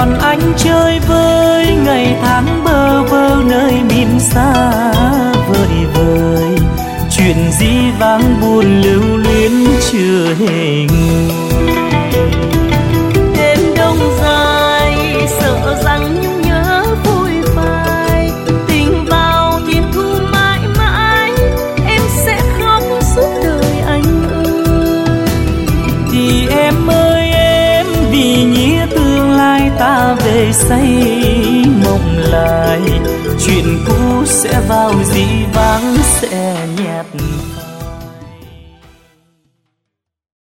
còn anh chơi vơi ngày tháng bơ vơ nơi miền xa vời vời, chuyện dĩ vãng buồn lưu luyến chưa hề nguôi. Đêm đông dài sợ rằng nhung nhớ vui phai, tình vào thiên thu mãi mãi em sẽ khóc suốt đời anh ơi. Thì em ơi em, vì nghĩa tương lai ta về say mộng lại, chuyện cũ sẽ vào dĩ vãng sẽ nhạt.